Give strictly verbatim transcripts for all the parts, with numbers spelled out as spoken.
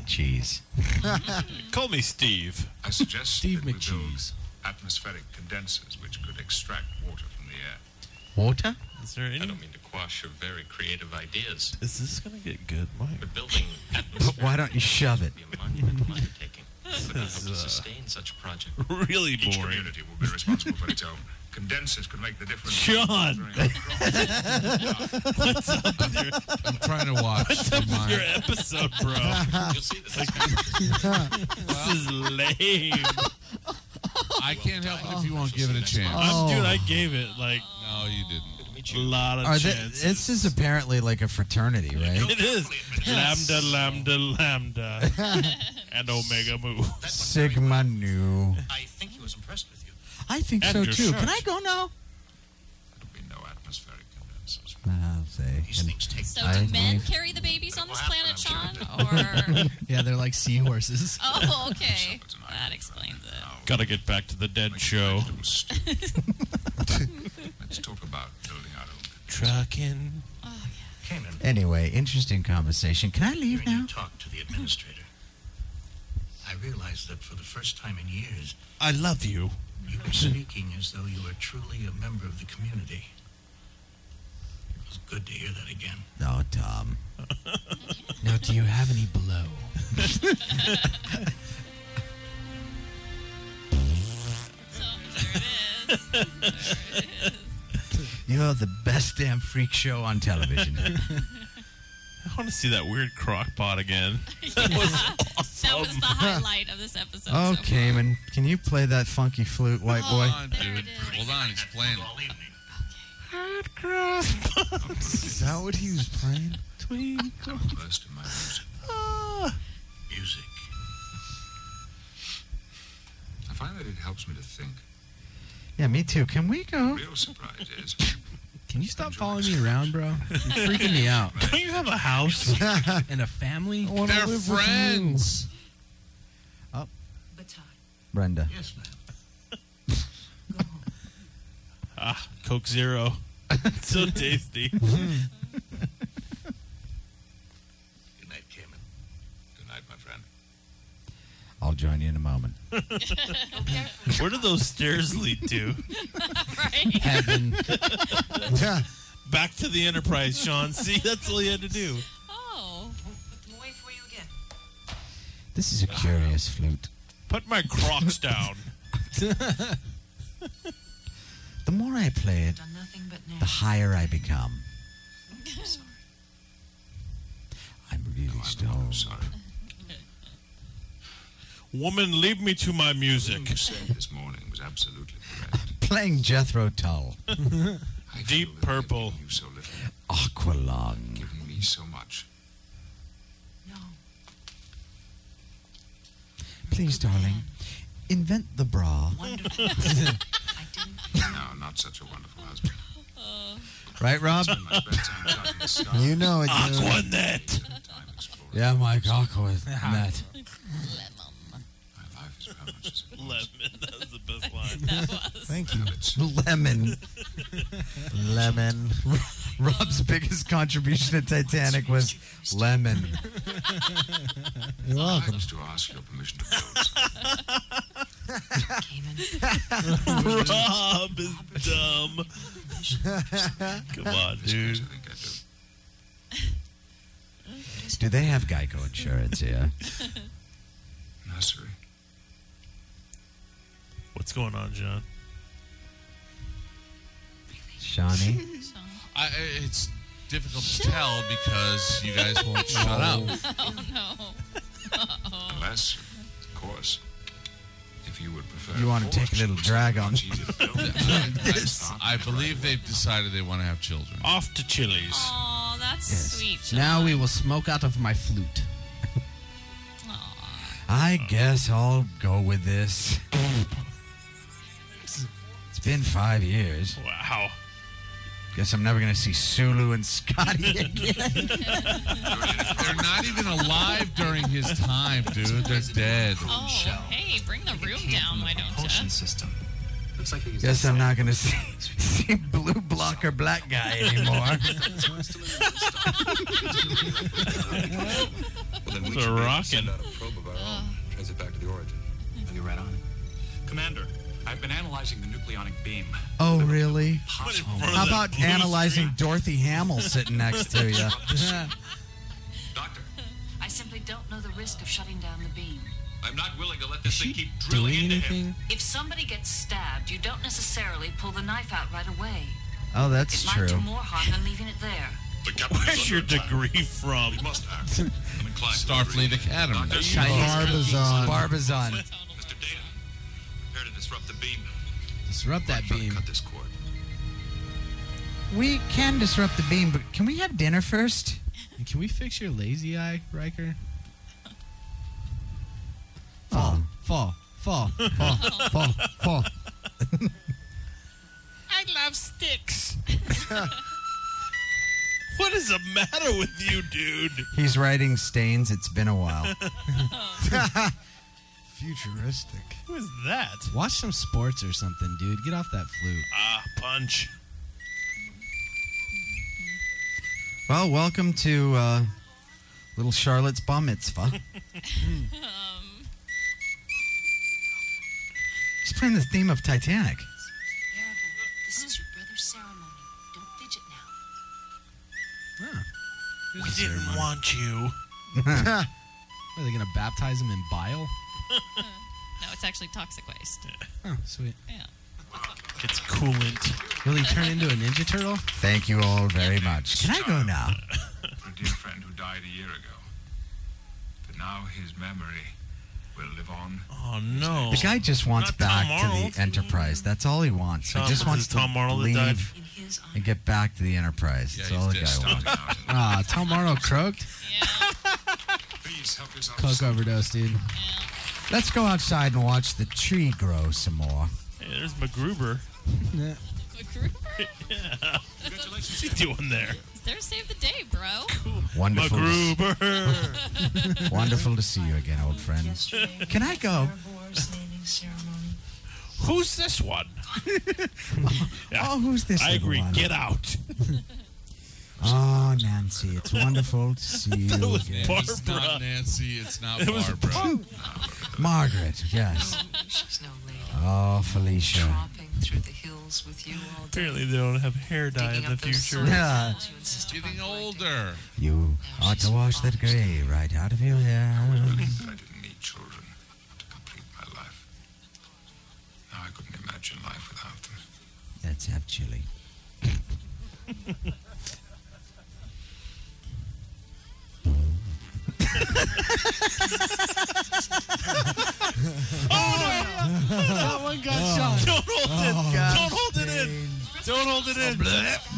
McCheese. Call me Steve. I suggest Steve that we build McCheese. atmospheric condensers which could extract water from the air. Water? Is there any? I don't mean to quash your very creative ideas, Is this gonna get good, Mike? but building But atmospheric why don't you shove it? would be a monumental undertaking. But I hope is, to uh, sustain such a project. Really Each boring. community will be responsible for its own. Condensers could make the difference. Sean! What's up with your, I'm trying to watch. what's up with mine. your episode, bro? You'll see this. This is lame. I can't help it if you won't give it a chance. I'm, dude, I gave it like No, you didn't. a lot of Are they, chances. this is apparently like a fraternity, right? It is. Lambda, lambda, lambda. And omega mu. Sigma Nu. I think he was impressed with you. I think And so your too. shirt. Can I go now? There'll be no atmospheric condensers. I'll say. These things take So I do men leave. carry the babies on this planet, Sean? Well, Or Yeah, they're like seahorses. oh, okay, that explains it. Gotta get back to the dead show. Let's talk about building our own. Trucking. Oh yeah. Kamen, Anyway, interesting conversation. Can I leave hearing now? you talk to the administrator, I realized that for the first time in years, I love you. you were speaking as though you were truly a member of the community. It was good to hear that again. No, Tom. Now, do you have any blow? So there it is. There it is. You're the best damn freak show on television. I want to see that weird crock pot again. That was awesome. That was the highlight of this episode. Oh, so far. Cayman, can you play that funky flute, white boy? Hold on, There dude. it is. Hold on, he's playing. All evening. Is that what he was playing? Twinkle. I'm immersed in my music. Ah. Music. I find that it helps me to think. Yeah, me too. Can we The go? real surprise is Can you stop following me around, bro? You're freaking me out. Don't you have a house? And a family? They're friends. Brenda. Yes, ma'am. Ah, Coke Zero. So tasty. Good night, Kamen. good night, my friend. I'll join you in a moment. Where do those stairs lead to? Right. Heaven. Back to the Enterprise, Sean. See, that's all you had to do. Oh. This is a curious flute. Put my Crocs down. The more I play it, the higher I become. I'm really I'm stoned. sorry. Woman, leave me to my music. What you said this morning was absolutely correct. Playing Jethro Tull. I Deep feel that Purple. giving you so little, Aqualung. giving me so much. Please, darling, invent the bra. No, not such a wonderful husband. Right, Rob? Spend my spare time charting the stars. You know it, dude. Aquanet. Spend time exploring. Yeah, Mike, Aquanet. My life is very much as it was. Lemon. That was the best line. That was. Thank you. Habits. Lemon. Lemon. Rob's biggest contribution to Titanic was lemon. You're I welcome. used to ask your permission to build Rob is dumb. Come on, this place. dude. I think I do. Do they have Geico insurance here? Nursery. What's going on, John? Shawnee? So, I, I- it's difficult to tell because you guys won't shut up. oh no. Uh-oh. Unless, of course, if you would prefer. You wanna take a little drag on- Much easier to build. I believe they've decided they want to have children. Off to Chili's. Oh, that's Yes. sweet. Sean. Now we will smoke out of my flute. Aw. I guess I'll go with this. It's been five years. Wow. Guess I'm never going to see Sulu and Scotty again. They're not even alive during his time, dude. They're dead. Oh, hey, bring the room down, why don't Propulsion you? system. Looks like he was Guess I'm not going to see, see blue blocker black guy anymore. Well, then we They're should be able to rocking. send out a probe of our own. Trace it back to the origin. I'll get right on it. Commander, I've been analyzing the nucleonic beam. Oh, really? Put it in front How of about that blue analyzing screen. Dorothy Hamill sitting next to you? Doctor, I simply don't know the risk of shutting down the beam. I'm not willing to let Is this she thing keep drilling doing into him. anything? If somebody gets stabbed, you don't necessarily pull the knife out right away. Oh, that's It might true. do more harm than leaving it there. The captain is Where's your under attack. degree from? We must act. I'm inclined to Starfleet agree. Academy. Doctor, Chinese Barbizon. Barbizon. Mister Data, prepare to disrupt the beam. Disrupt that Try to beam. Cut this cord. We can disrupt the beam, but can we have dinner first? Can we fix your lazy eye, Riker? Oh. Fall, fall, fall, fall, fall. I love sticks. What is the matter with you, dude? He's writing Stains. It's been a while. Futuristic. Who is that? Watch some sports or something, dude. Get off that flute. Ah, punch. Well, welcome to uh, little Charlotte's bar mitzvah. Um, She's playing the theme of Titanic. Bearable, this is your brother's ceremony. Don't fidget now. We didn't want you. Are they going to baptize him in bile? No, it's actually toxic waste. Oh, sweet. Yeah. It's coolant. Will he turn into a Ninja Turtle? Thank you all very much. Can I go now? For a dear friend who died a year ago. But now his memory will live on. Oh, no. The guy just wants Not Tom back to Arnold. the Enterprise. That's all he wants. Tom- he just was wants it to Tom Arnold that leave died? In his honor. and get back to the Enterprise. Yeah, That's he's all the dead. guy Stop wants. Out and Ah, Tom Arnold croaked. Yeah. please help yourself. Coke overdose, dude. Let's go outside and watch the tree grow some more. Hey, there's MacGruber. Yeah. What's he doing there? Is there a save the day, bro? Wonderful. MacGruber. Wonderful to see you again, old friend. Can I go? Who's this one? Yeah, Oh, who's this I little agree. one? Get out. Oh, Nancy, it's wonderful to see you That was again. Barbara. It's not Nancy. It's not It was Barbara. Margaret, yes. She's no lady. Oh, Felicia. Tromping through the hills with you all day. Apparently they don't have hair dye in Digging the up those future. soil Yeah. holes you insist upon Getting collecting. older. You ought to wash that gray right out of your hair. I didn't need children to complete my life. Now I couldn't imagine life without them. Let's have chili. That one got shot. Don't hold it. Don't hold it in. Don't hold it in.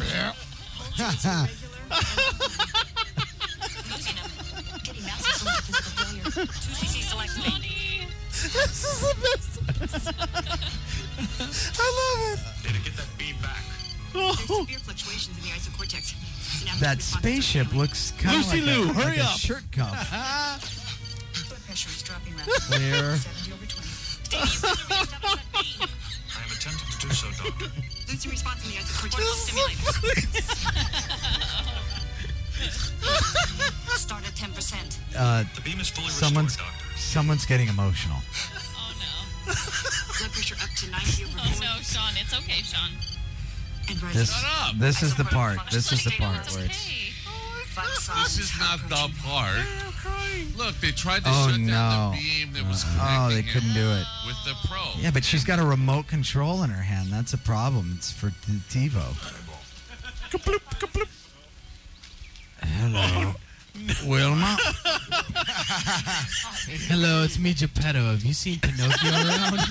Losing him. Getting massive source of physical failure. two C C select me. Data, get that beam back. There's severe fluctuations in the isocortex. Synaptic That responses spaceship are looks kind of Lucy like, Lou, a, hurry like a up. shirt cuff. Blood pressure is dropping rapidly. Clear. seventy over twenty. Stevie, you better reestablish that beam. I am attempting to do so, Doctor. Losing response in the isocortical stimulators. Start at ten percent. Uh, The beam is fully someone's restored, Doctor. someone's getting emotional. Oh no. Blood pressure up to ninety over Oh no, Sean. It's okay, Sean. and rising. This Shut up. this is the Isocortical part. function. This is the part It's where it's. Hey. This is not the part. Look, they tried to Oh, shut no. down the beam that was connecting Oh, they it couldn't do it. with the probe. Yeah, but she's got a remote control in her hand. That's a problem. It's for t- TiVo. Kaploop, kaploop. Hello, Wilma. Hello, it's me, Geppetto. Have you seen Pinocchio around?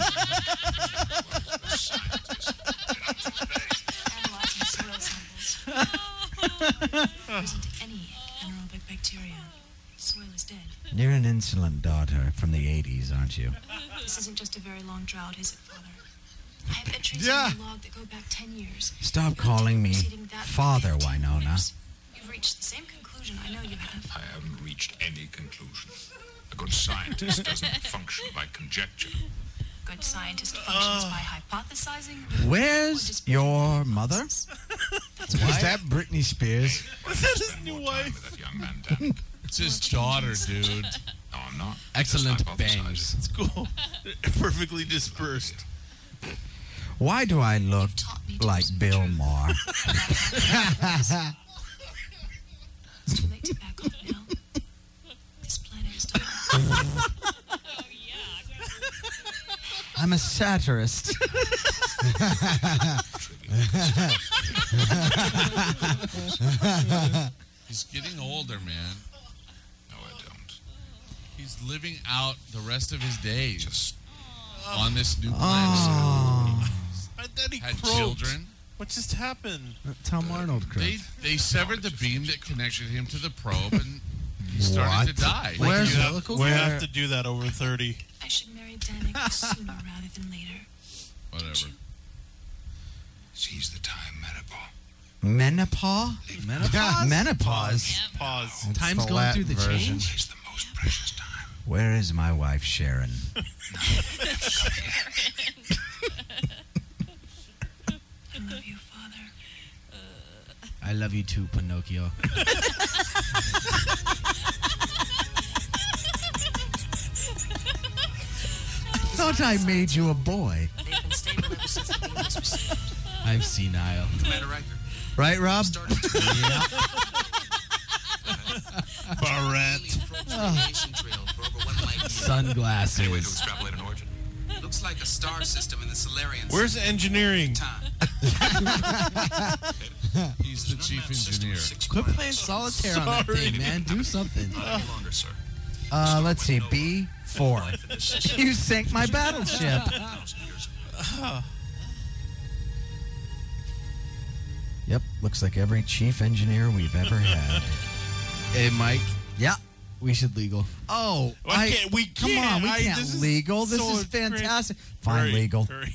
Analyzing soil samples. There isn't any anaerobic bacteria. Soil is dead. You're an insolent daughter from the eighties, aren't you? This isn't just a very long drought, is it, Father? I have entries Yeah. in the log that go back ten years. Stop calling me Exceeding that for Father, fifteen Winona. years. You've reached the same conclusion I know you have. I haven't reached any conclusion. A good scientist doesn't function by conjecture. good scientist functions by hypothesizing. Where's your mother? Is that Britney Spears? Is that his new wife? With that young man, Dan. It's his daughter, dude. No, I'm not. Excellent Just hypothesizing. bangs. It's cool. Perfectly dispersed. Why do I look taught me to like listen Bill to truth. Maher? It's too late to back off now. This planet is dying. I'm a satirist. He's getting older, man. No, I don't. He's living out the rest of his days Just on this new planet. Oh. My daddy Had croaked. children. What just happened? Tom Arnold They croaked. they severed the beam that connected him to the probe, and he started to die. Like Where's- You have, umbilicals? we have Where- to do that over thirty. I should marry Danik sooner rather than later. Whatever. seize the time, Menopause. Menopause? Menopause? Menopause. Yep. Pause. It's Time's the going Latin through the version. change. It's the most precious time. Where is my wife, Sharon? I love you, Father. I love you too, Pinocchio. I thought I made you a boy. They've been stable ever since the beam was received. I'm senile. Commander Riker, Right, Rob? started to Barrett. radiation trail for over one light year. Any way to Sunglasses. extrapolate an origin? Looks like a star system in the Solarian Where's engineering? time. He's the chief engineer. Quit playing solitaire on that Sorry. thing, man. Do something. Not any longer, sir. Uh, let's see. B four. You sank my battleship. Thousand years ago. Yep, looks like every chief engineer we've ever had. Hey, Mike, Yeah. we should legal. Oh, Why I, can't- we come can't. on, we I- can't this is legal. This so is great. fantastic. Fine, Hurry, legal. hurry.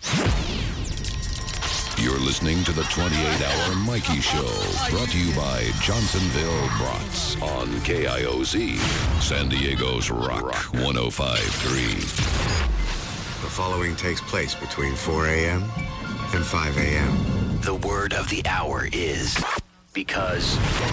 You're listening to the twenty-eight hour Mikey Show, brought to you by Johnsonville Brats on K I O Z, San Diego's Rock one oh five point three. The following takes place between four a.m. and five a.m. The word of the hour is because.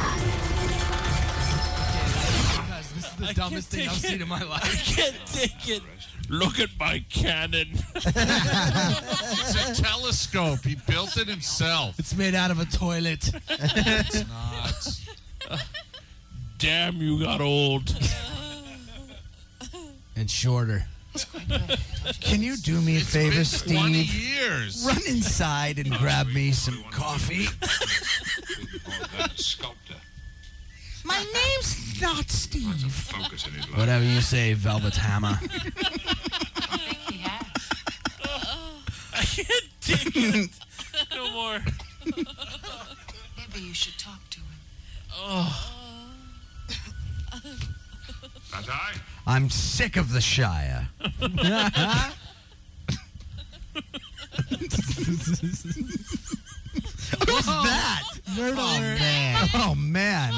Guys, this is the dumbest thing I've seen in my life. I can't take it. Look at my cannon. It's a telescope. He built it himself. It's made out of a toilet. It's not. Damn, you got old. And shorter. Can you do me a favor, It's been twenty Steve? years. Run inside and grab me some coffee. Sculptor. My name's not Steve. Focus in his life. Whatever you say, Velvet Hammer. I think he has. I can't take it. No more. Maybe you should talk to him. That I? I'm sick of the Shire. Who's that? Nerd Oh, alert. man. Oh, man.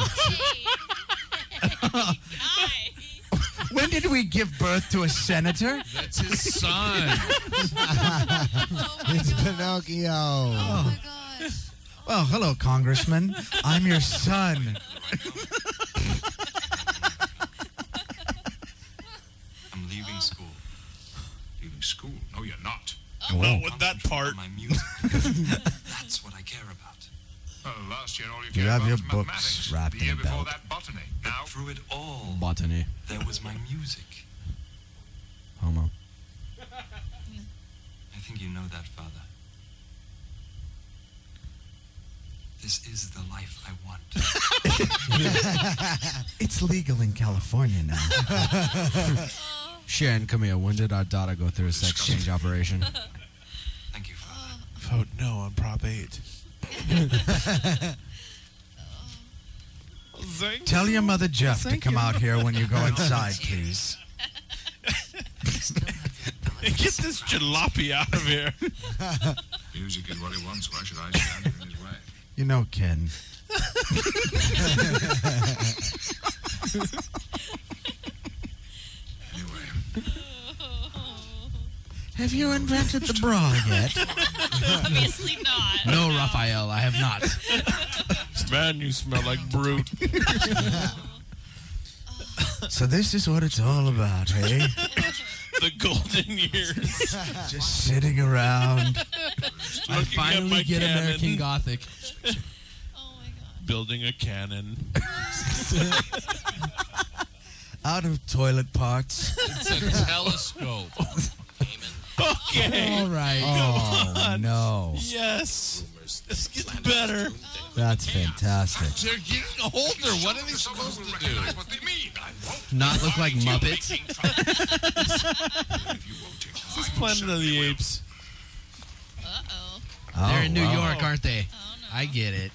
Hi. When did we give birth to a senator? That's his son. It's Pinocchio. Oh my gosh. Well, hello, Congressman. I'm your son. I'm leaving school. Leaving school? No, you're not. Not with that part. My music. That's what I care about. Well, last year all you You cared have about your was books mathematics. wrapped The in year a before belt. that, botany. Now, Now, through it all, Botany. there was my music. Homo. I think you know that, Father. This is the life I want. It's legal in California now. Sharon, come here. When did our daughter go through a sex change operation? Thank you, Father. Vote no on Prop eight. Zing. Tell your mother Jeff to Thank come you. out here when you go inside, please. Get this jalopy out of here. music is what he wants. Why should I stand in his way? You know, Ken. Anyway, Have you invented the bra yet? Obviously not. No, Raphael, I have not. Man, you smell like brute. So this is what it's all about, hey? The golden years. Just sitting around. I Looking at finally my get cannon. American Gothic. Building a cannon. Out of toilet parts. It's a telescope. Okay. All right. Oh, no. Yes. This gets better. That's fantastic. They're getting older. What are they supposed to do? Not look like Muppets. This is Planet of the Apes. Uh-oh. Oh, They're in New wow. York, aren't they? Oh, no. I get it.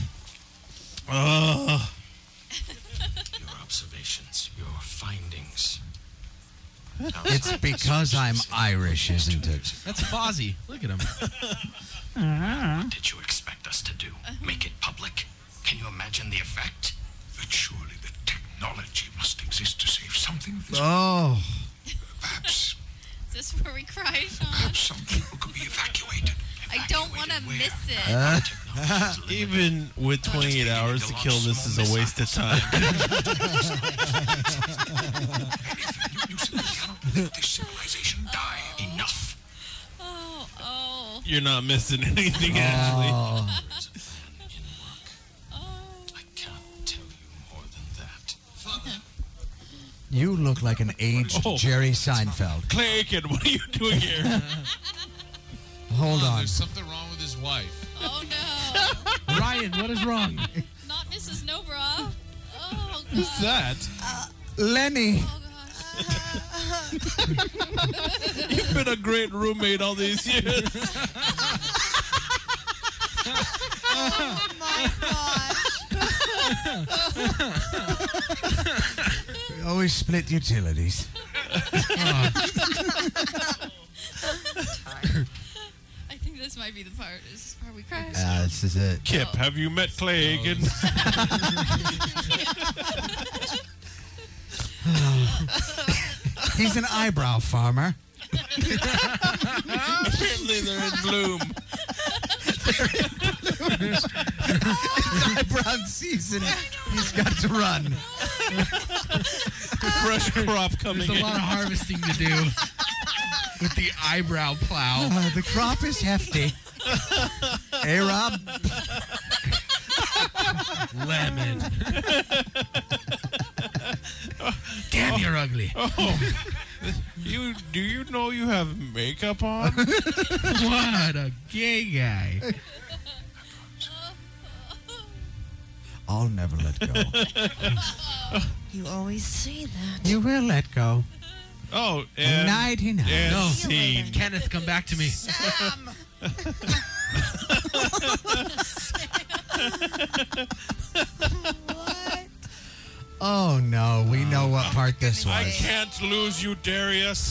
Uh, Your observations, your findings. It's because I'm Irish, isn't it? That's Fozzie. Look at him. What did you expect us to do? Make it public? Can you imagine the effect? But surely the technology must exist to save something of this. Oh. Perhaps, Is this where we cry, Sean? perhaps some people could be evacuated. I don't want to miss it. Uh, even with twenty-eight hours to kill this is a waste of time. You simply cannot let this civilization die. Enough. Oh, oh, You're not missing anything, Ashley. oh. oh. I can't tell you more than that. You look like an aged Oh. Jerry Seinfeld. Clayton, what are you doing here? Hold Oh, on. There's something wrong with his wife. Oh, no. Ryan, what is wrong? Not Missus Nobra. Oh, Who's God. that? Lenny. Oh, gosh. You've been a great roommate all these years. Oh, my gosh. We always split utilities. I think this might be the part. Is this part we cry? Ah, this is it. Kip, have you met Clayton? He's an eyebrow farmer. Apparently they're in bloom. It's eyebrow season. He's got to run. Fresh crop coming There's a in. lot of harvesting to do with the eyebrow plow. Uh, the crop is hefty. Hey, Rob. Lemon. Damn, you're ugly. Oh, you do you know you have makeup on? What a gay guy. I'll never let go. You always say that. You will let go. Oh, and, ninety-nine. and No. scene. Kenneth, come back to me. Sam. What? Oh, no. We know what part this I was. can't lose you, Darius.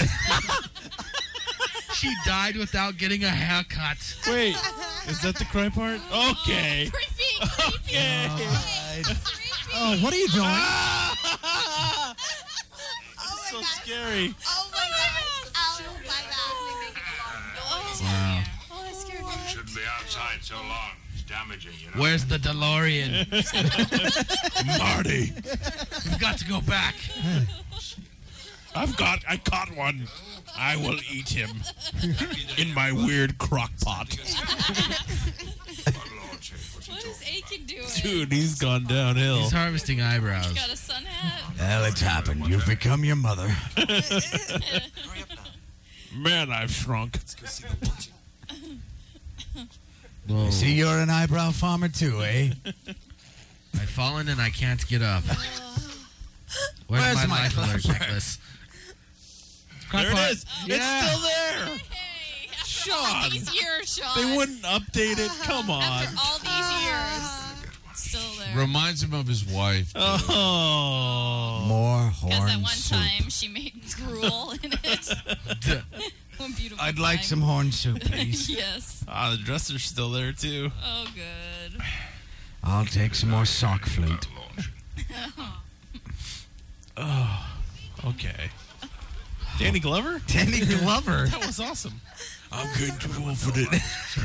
She died without getting a haircut. Wait, is that the cry part? Okay. Creepy, creepy. Okay. Oh, what are you doing? Ah! So scary. Oh my gosh. Oh my god. Oh, Wow. oh, that scared me. Shouldn't be outside so long. It's damaging, you know. Where's the DeLorean? Marty, We've got to go back. I've got, I caught one. I will eat him in my weird crock pot. What is Aiken doing? Dude, he's gone downhill. He's harvesting eyebrows. Got a sun hat. Well, it's happened. You've become your mother. Man, I've shrunk. Whoa. I see you're an eyebrow farmer too, eh? I've fallen and I can't get up. Where's, Where's my, my life alert clapper? necklace? There it is. Yeah. It's still there. Hey, after Sean. all these years, Sean. They wouldn't update it. Come on. After all these years, still there. Reminds him of his wife. Oh. More Because horn at one soup. time she made gruel in it. One beautiful I'd like time. some horn soup, please. Yes. Ah, the dresser's still there too. Oh, good. I'll take some more sock flute. Oh, okay. Danny Glover? Danny Glover. That was awesome. I'm getting too old for this.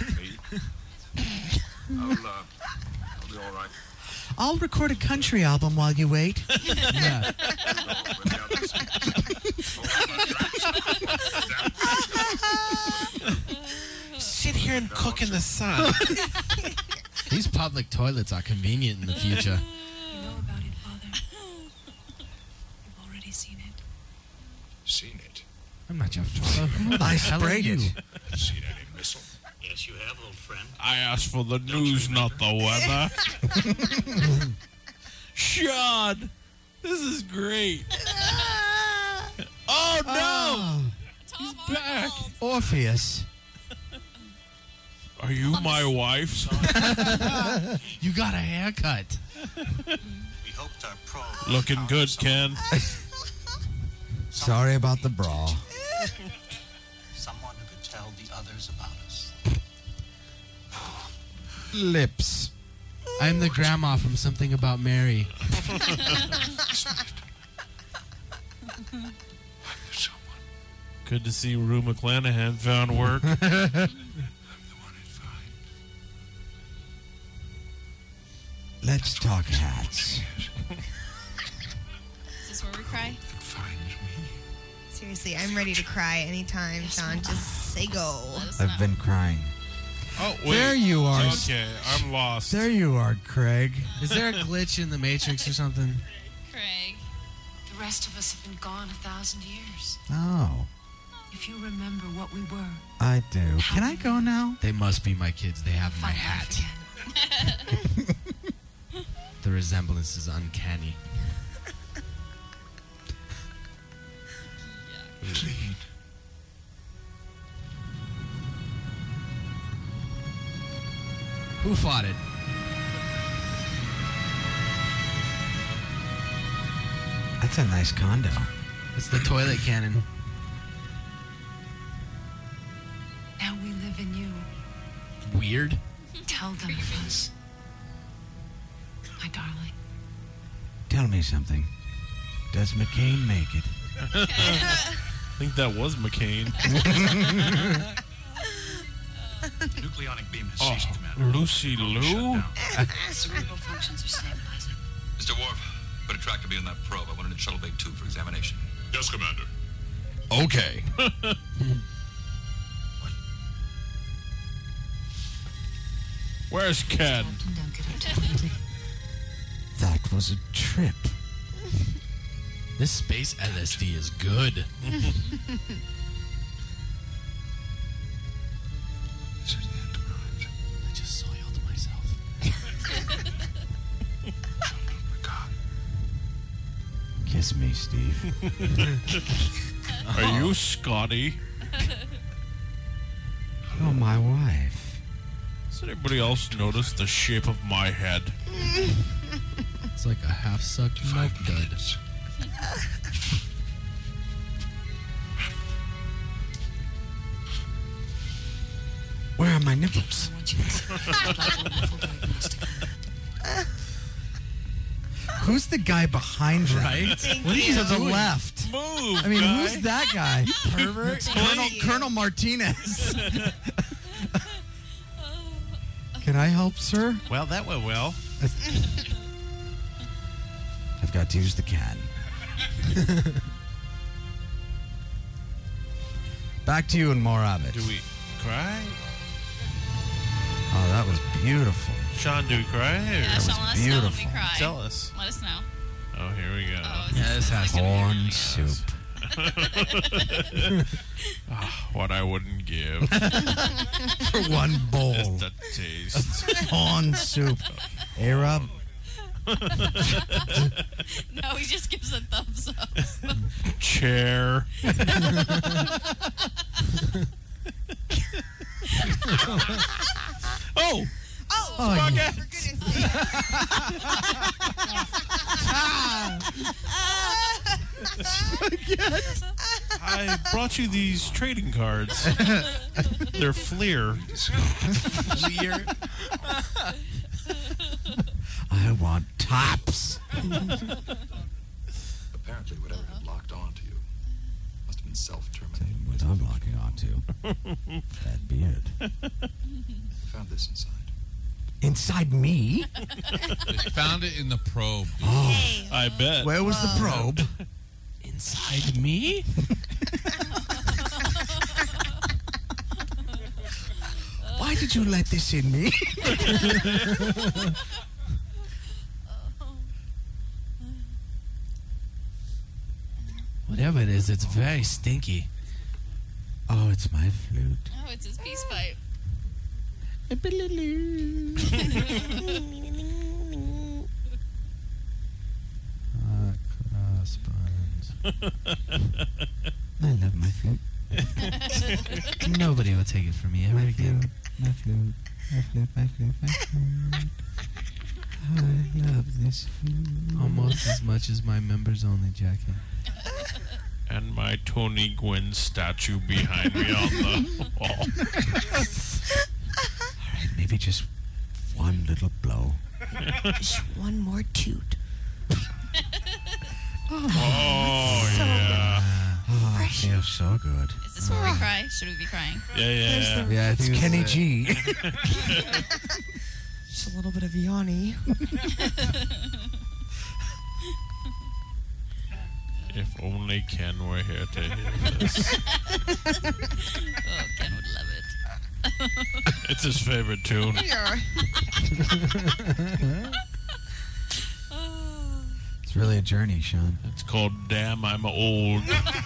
I'll, uh, I'll be all right. I'll record a country album while you wait. Yeah. Sit here and cook in the sun. These public toilets are convenient in the future. You know about it, Father. You've already seen it. Seen it? I'm not your father. Who the I hell are sprayed you? it. Seen any missile? Yes, you have, old friend. I asked for the news, not the weather. Sean, this is great. Oh, no. He's back. Orpheus. Are you my wife? You got a haircut. We hoped our pro. Looking good, Ken. Sorry about the brawl. Someone who could tell the others about us. Lips. I'm the grandma from Something About Mary. Good to see Rue McClanahan found work. Let's talk hats. Is this where we cry? Seriously, I'm ready to cry anytime, Sean. Just say go. I've been crying. Oh, wait. There you are. Okay, I'm lost. There you are, Craig. Is there a glitch in the Matrix or something? Craig. The rest of us have been gone a thousand years. Oh, If you remember what we were, I do. Can I go now? They must be my kids. They have my hat. The resemblance is uncanny. Who fought it? That's a nice condo. It's the toilet cannon. now we live in you. Weird. Tell them of us. My darling. Tell me something. Does McCain make it? I think that was McCain. The nucleonic beam has Oh, ceased, Commander. Lucy Lou? Cerebral functions are stabilizing. Mister Worf, put a track to be on that probe. I want it in Shuttle Bay two for examination. Yes, Commander. Okay. Where's Ken? That was a trip. This space L S D is good. I just soiled myself. Kiss me, Steve. Are you Scotty? Oh, my wife. Does anybody else notice the shape of my head? It's like a half-sucked milk dud. Where are my nipples? Who's the guy behind you? Right? What are you to the left? Move, I mean, guy. who's that guy? Pervert. Colonel, Colonel Martinez. Can I help, sir? Well, that went well. I've got to use the can. Back to you and more of it. Do we cry? Oh, that was beautiful. Sean, do we cry? Or? Yeah, was Sean, let us know when we beautiful. cry. Tell us. Let us know. Oh, here we go. Oh, Yeah, this has to be. Corn soup. Ah, what I wouldn't give. For one bowl. Just a taste. Corn soup. Hey, Rob. No, he just gives a thumbs up. Chair. Oh! Oh, Oh, for you- goodness sake. I brought you these trading cards. They're Fleer. Fleer. I want tops. Apparently, whatever had locked on to you must have been self-terminating. What I'm locking onto. That beard. Found this inside. Inside me? They found it in the probe. Oh, I bet. where was the probe? Inside me? Why did you let this in me? Whatever it is, it's very stinky. Oh, it's my flute. Oh, it's his peace pipe. Uh, crossbones. I love my flute. Nobody will take it from me ever My again. flute, my flute, my flute, my flute, my flute. I love this flute. Almost as much as my members only jacket. And my Tony Gwynn statue behind me on the wall. All right, maybe just one little blow. Just one more toot. Oh, yeah. Oh, it feels so good. Is this where we cry? Should we be crying? Yeah, yeah. the- Yeah, it's Kenny G. Just a little bit of Yanni. If only Ken were here to hear this. Oh, Ken would love it. It's his favorite tune. It's really a journey, Sean. It's called Damn, I'm Old.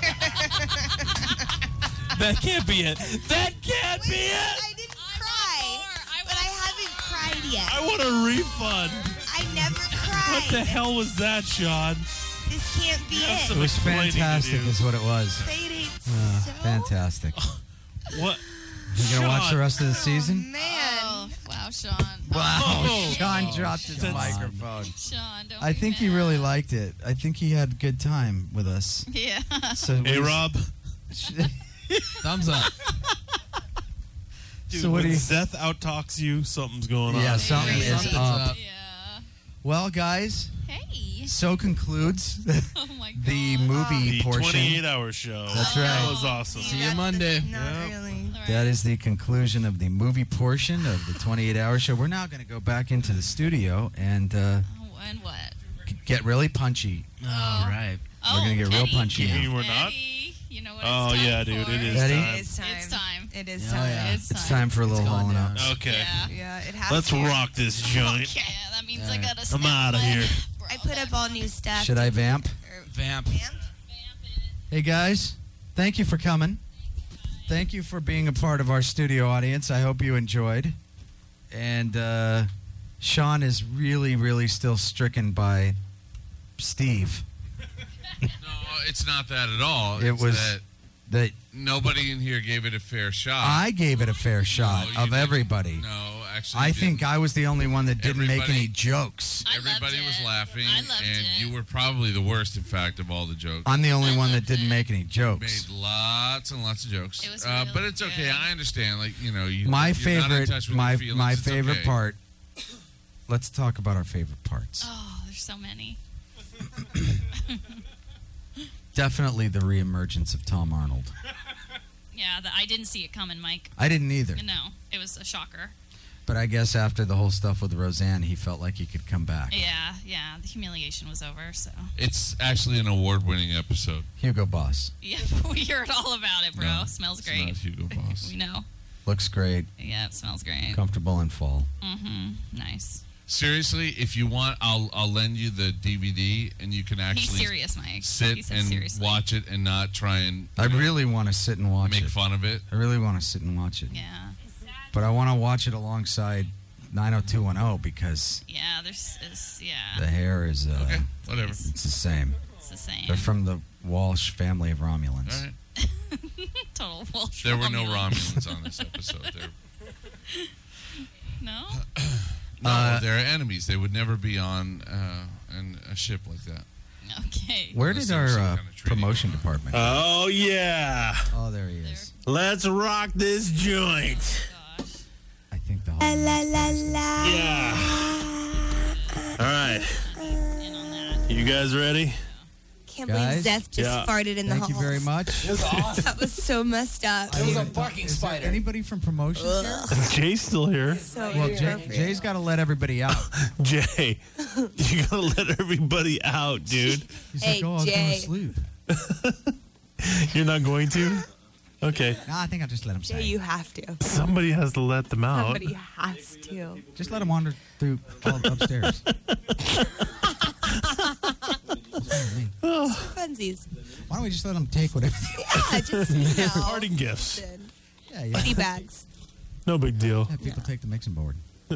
That can't be it. That can't be it. I didn't cry, but I haven't cried yet. I want a refund. I never cried. What the hell was that, Sean? This can't be That's it. some It was explaining to fantastic, do. is what it was. Say it ain't Uh, so. fantastic. What? You gonna watch Sean. the rest of the Oh, season? man. Oh, wow, Sean. Wow, Oh. Sean Oh, dropped his that's- microphone. Sean, don't I be think he mad. really liked it. I think he had a good time with us. Yeah. So Hey, we- Rob. Thumbs up. Dude, So what when do you- Seth out-talks you, something's going on. Yeah, something is Something's up. up. Yeah. Well, guys, Hey. so concludes Oh, my God. the movie The portion. twenty-eight hour show. That's Oh, right. That was awesome. See you That's the- Monday. Not Yeah. really. All right. That is the conclusion of the movie portion of the twenty-eight hour show. We're now going to go back into the studio and uh, Oh, and what? g- get really punchy. All right. Oh, We're gonna get real Eddie. punchy You now. mean we're not? Eddie, you know what Oh, it's time yeah, dude, for. it is Eddie? time. It is time. It's time. It is Oh, time. yeah. It's It's time for a little It's going hauling down. out. Okay. Yeah. Yeah, it has Let's to. rock this joint. Yeah, that means I All right. gotta I'm snap outta my here. brow I put back. up all new stuff. Should I vamp? Or- Vamp. Vamp? Hey, guys, thank you for coming. Thank you for being a part of our studio audience. I hope you enjoyed. And uh, Sean is really, really still stricken by Steve. No, it's not that at all. It It's was that that nobody in here gave it a fair shot. I gave it a fair shot you of didn't. everybody. No, actually, I you think didn't. I was the only one that didn't make Everybody- any jokes. I loved Everybody was it. laughing, I loved and it. you were probably the worst, in fact, of all the jokes. I'm the only I one that loved didn't it. make any jokes. Made lots and lots of jokes. It was uh, really but it's okay. good. I understand. Like you know, you. My you're not in favorite, touch with my your feelings, my it's favorite okay. part. Let's talk about our favorite parts. Oh, there's so many. Definitely the reemergence of Tom Arnold. Yeah, the, I didn't see it coming, Mike. I didn't either, No, it was a shocker. but I guess after the whole stuff with Roseanne, he felt like he could come back. Yeah, yeah, the humiliation was over, so. It's actually an award-winning episode. Hugo Boss Yeah, we heard all about it, bro. No, Smells it's great. not Hugo Boss. We know. looks great, Yeah, it smells great. comfortable in fall. Mm-hmm. Nice. Seriously, if you want, I'll I'll lend you the D V D, and you can actually He's serious, Mike. sit He said and seriously. watch it and not try and I you know, really want to sit and watch make it. fun of it. I really want to sit and watch it. Yeah. But I want to watch it alongside nine oh two one oh because Yeah, there's, is, yeah. the hair is uh, Okay, whatever. it's the same. It's the same. They're from the Walsh family of Romulans. All right. Total Welsh. There were no Romulan. Romulans on this episode. They're, No? no, Uh, they're enemies. They would never be on uh, an, a ship like that. Okay. Where Unless did there was our some uh, kind of treaty promotion going on. department? Oh, yeah. oh, there he is. Let's rock this joint. Gosh. I think the La whole. la la la. Yeah. All right. In on that. You guys ready? Can't Guys? believe Zeth just Yeah. farted in the Thank halls. you very much. It was awesome. That was so messed up. I mean, is there Anybody from promotions here? Jay's still here. So Well, Jay, Jay's got to let everybody out. Jay, you gotta let everybody out, dude. He's Hey, like, oh, I was going Jay. to sleep. You're not going to? Okay. No, I think I'll just let him Jay, say. you have to. Somebody has to let them out. Somebody has to. Just let him wander through all upstairs. Funsies. Why don't we just let him take whatever? Yeah, just, you know. Parting gifts. Yeah, yeah. Goodie bags. No big deal. Yeah, people take the mixing board.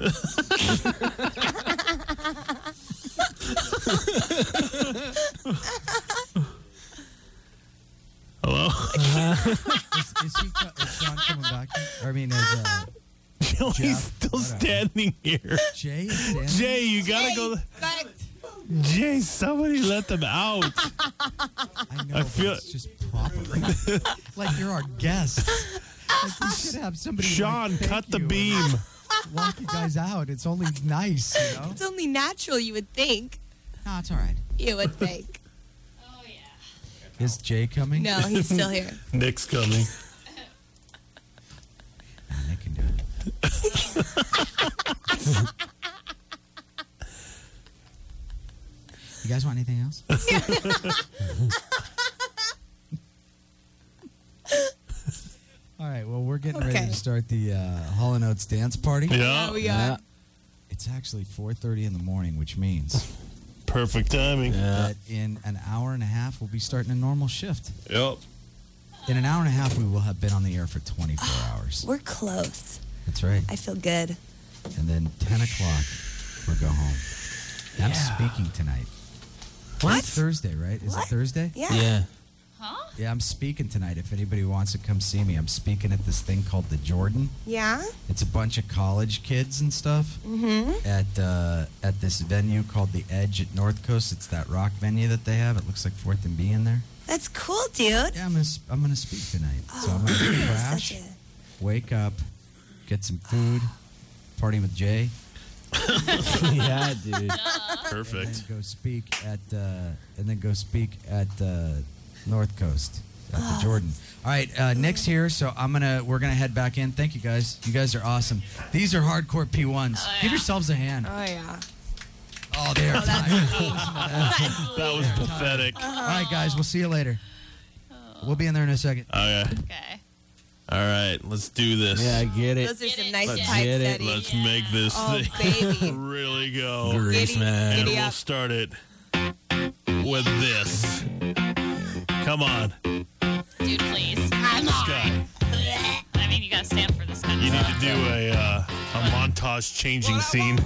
Hello? is, is, he, co- is Sean coming back? Or, I mean, is uh, Joey's Jeff, still whatever. standing here. Jay is standing? Jay, you gotta go. But Jay, somebody let them out. I know, I but feel- it's just properly. Like you're our guest. Like we should have somebody. Sean, like, thank cut the you beam. and Walk you guys out. It's only nice, you know. it's only natural, you would think. No, it's all right. You would think. Is Jay coming? No, he's still here. Nick's coming. Nah, Nick can do it. You guys want anything else? All right. Well, we're getting ready Okay. to start the uh, Hall and Oates dance party. Yeah. we are. It's actually four thirty in the morning, which means Perfect timing. that in an hour and a half we'll be starting a normal shift. Yep. In an hour and a half, we will have been on the air for twenty-four hours. We're close. That's right. I feel good. And then ten o'clock, we'll go home. I'm speaking tonight. What? It's Thursday, right? Is it Thursday? Yeah. Yeah. Huh? Yeah, I'm speaking tonight. If anybody wants to come see me, I'm speaking at this thing called the Jordan. Yeah? It's a bunch of college kids and stuff Mm-hmm. at uh, at this venue called the Edge at North Coast. It's that rock venue that they have. It looks like Fourth and B in there. That's cool, dude. Yeah, I'm gonna sp- I'm gonna speak tonight. So I'm Oh, gonna such crash, a- wake up, get some food, party with Jay, Yeah, dude. Perfect. and then go speak at uh, and then go speak at uh, North Coast at the Jordan. All right, uh, Nick's here, so I'm gonna we're gonna head back in. Thank you guys. You guys are awesome. These are hardcore P ones. Oh, yeah. Give yourselves a hand. Oh, yeah. Oh, they are Oh, that's tired. neat. That was pathetic. All right, guys, we'll see you later. We'll be in there in a second. Okay. Okay. All right, let's do this. Yeah, I get it. Those are Get some it, nice Let's type get it. settings. Let's make this Oh, thing baby. really go. Grease, Giddy, man. And giddy we'll up. start it with this. Come on, Dude, please. Come on. Sky. I mean, you gotta stand for this kind You of need stuff. to do a uh, a montage changing scene.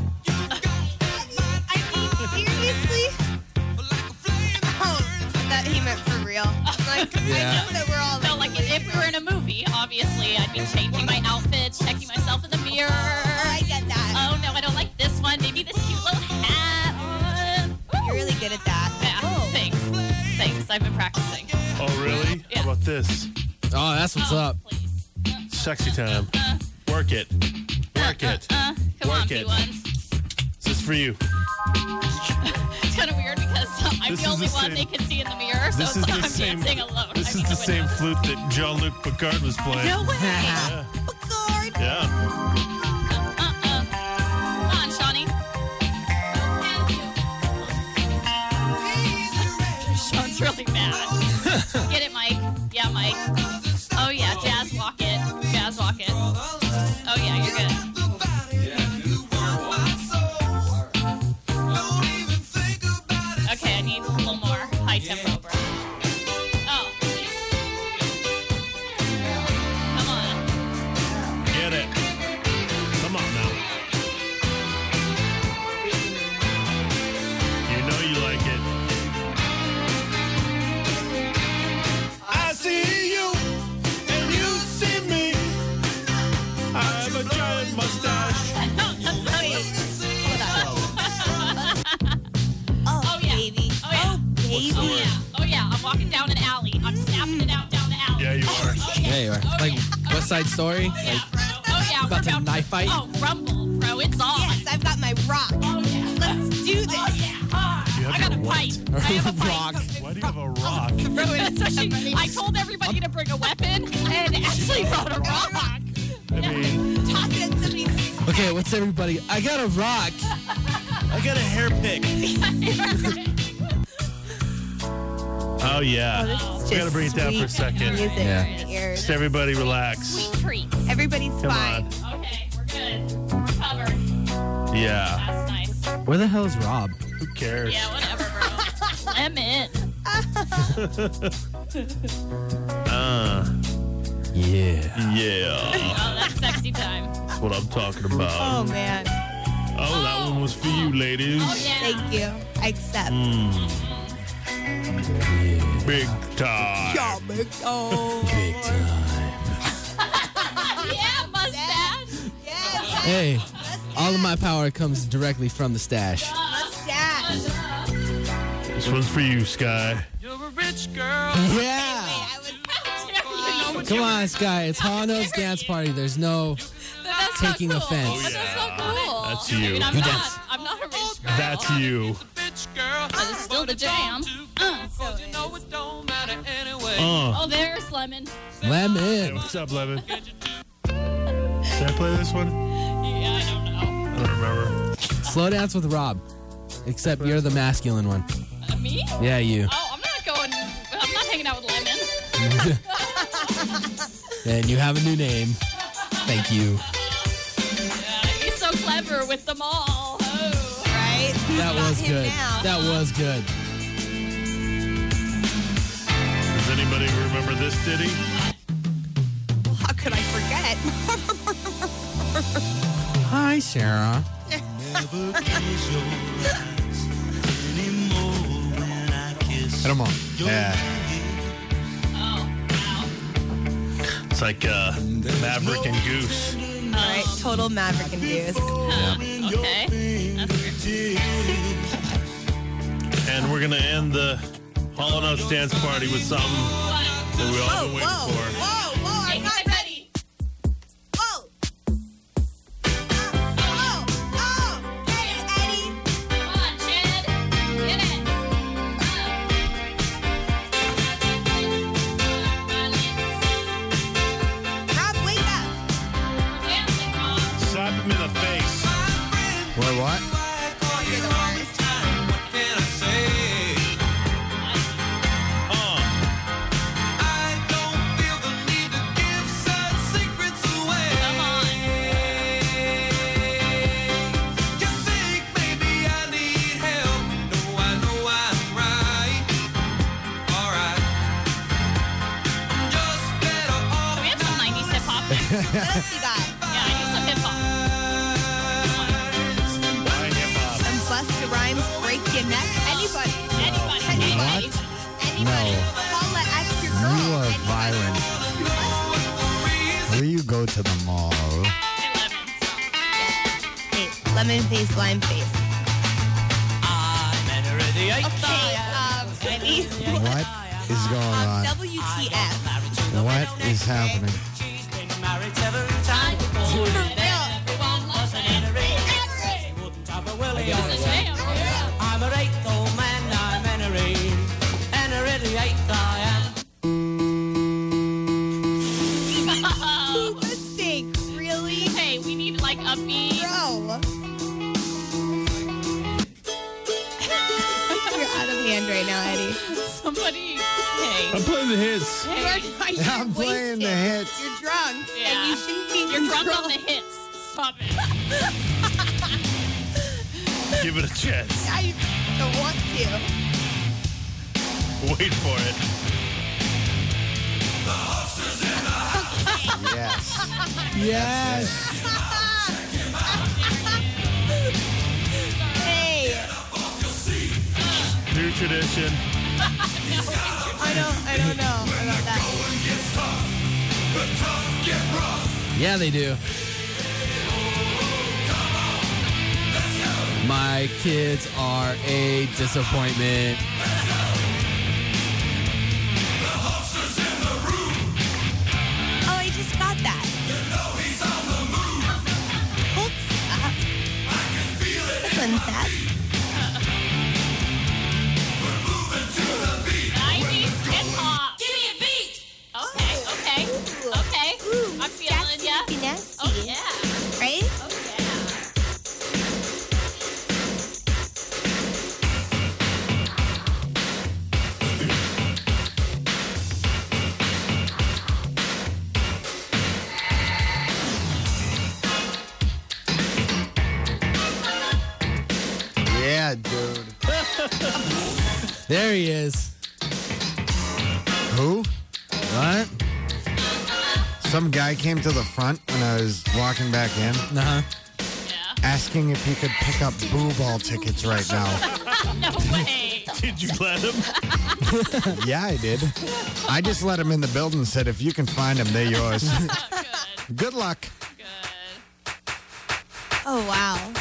I mean, seriously? Oh, that he meant for real. Like, Yeah. I know that we're all So, like, if we were in a movie, obviously, I'd be changing my outfits, checking myself in the mirror. Oh, I get that. Oh, no, I don't like this one. Maybe this cute little hat on. You're really good at that. Yeah, Oh. thanks. Thanks. I've been practicing. Oh, really? Yeah. How about this? Oh, that's what's Oh, up. Please. Sexy time. Uh, Work it. Work it. Uh, come Work on, it. P ones. This is for you. It's kind of weird because I'm This the is only the one same- they can see in the mirror, so This it's is like the I'm same. dancing alone. This I is mean, the I same wouldn't- flute that Jean-Luc Picard was playing. No way. Yeah. Picard. Yeah. Uh-uh. Come on, Shawnee. Sean's really mad. Get it, Mike. Yeah, Mike. Oh, yeah. Jazz walk it. Jazz walk it. Oh, yeah, you're good. Okay, I need a little more high tempo, bro. Oh. Come on. Get it. Come on now. You know you like it. I see you and you see me. I have a giant mustache. Oh, Oh, yeah. baby. Oh, yeah. Oh, baby. Oh, yeah. Oh, yeah. I'm walking down an alley. I'm snapping it out down the alley. Yeah, you are. Oh, Yeah, you are. Oh, Like yeah. West Side Story. Yeah, Like, bro. Oh, yeah. about we're to knife fight? Oh, rumble, bro. It's on. Yes, I've got my rock. Oh, yeah. Let's do this. Oh, yeah. Ah. You have I got a your what? pipe. I have a pipe. Rock. Why do you have a rock? So she, I told everybody to bring a weapon, and Ashley brought a rock. I mean, Toss it in somebody's. Okay, what's everybody? I got a rock. I got a hair pick. Oh, yeah. Oh, this is we got to just bring it down for a sweet second. music Yeah. in the ears. Just everybody relax. Sweet treat. Everybody's Come fine. on. Okay, we're good. We're covered. Yeah. That's nice. Where the hell is Rob? Who cares? Yeah, whatever, bro. Lemon. Uh, Yeah. yeah. Oh, that's sexy time. That's what I'm talking about. Oh, man. Oh, that one was for you, ladies. Oh, yeah. Thank you. I accept. Mm. Big time. Yeah, big oh. Big time. Yeah, mustache. Yes. Hey, all of my power comes directly from the stash. Mustache. This one's for you, Sky. Yeah. I was Come on, Sky. It's Hano's dance party. There's no That's taking not cool. offense. But that's not cool. That's I you. mean, I'm You not. dance. I'm not a rich girl. That's you. But it's still the jam. Uh. Uh. Oh, there's Lemon. Hey, Lemon. what's up, Lemon? Did I play this one? Yeah, I don't know. I don't remember. Slow dance with Rob. Except you're the masculine one. Uh, me? Yeah, you. Oh, I'm not going. I'm not hanging out with Lemon. And you have a new name. Thank you. Yeah, he's so clever with them all. Oh. right. That Got was him good. now. That was good. Does anybody remember this ditty? How could I forget? Hi, Sarah. Come on. Yeah. It's like uh, Maverick and Goose. All right, total Maverick and Goose. Okay. That's weird. And we're going to end the Hall and Oates dance party with something that we all Whoa, been waiting whoa, for. whoa, whoa, I'm not ready. Whoa. Oh, oh, hey, Eddie. Come on, Chad. Get it. Rob, wake up. Dancing, Rob. Slap him in the face. What, what? You're the worst. Uh. Come on. So we have some nineties hip hop. What else you got? Yeah, I need some hip hop. Why hip-hop? Some Busta Rhymes, Break Your Neck. Anybody. Anybody. Anybody. Anybody. Anybody. Paula, ask your girl. You are Anybody. violent. Will you go to the mall? Hey, lemon face, lime face. Okay, um, Eddie. What is going Um, on? W T F. What is happening? For real. I'm a eighth old man, I'm Henry, and a really eighth I am. Mistake, really? Hey, we need like a beat. Bro. You're out of hand right now, Eddie. Somebody. Hey. I'm playing the hits. You are trying I'm playing the hits. You're drunk, Yeah. and you shouldn't be in You're drunk control. on the hits. Stop it. Give it a chance. I don't want to. Wait for it. Yes. Yes. Hey, New tradition. I don't, I don't know about that. Yeah, they do. My kids are a disappointment. Oh, I just got that. Hold up. This one's sad. nasty, nasty. Oh, yeah. Right? Oh, yeah. Yeah, dude. There he is. Who? What? Some guy came to the front when I was walking back in. Uh-huh. Asking if he could pick up boo ball tickets right now. No way. Did you let him? Yeah, I did. I just let him in the building and said, if you can find them, they're yours. Good. Good luck. Oh, wow.